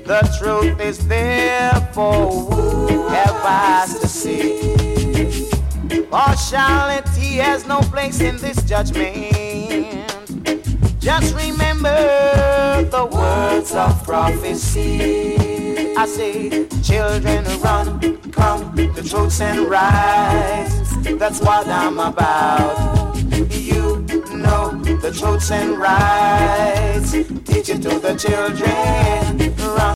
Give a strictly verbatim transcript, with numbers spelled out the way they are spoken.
The truth is there for who have eyes to see. Partiality has no place in this judgment. Just remember the words of prophecy. I say, children run, come, the truths and rights. That's what I'm about. You know the truths and rights. Teach it to the children. Run.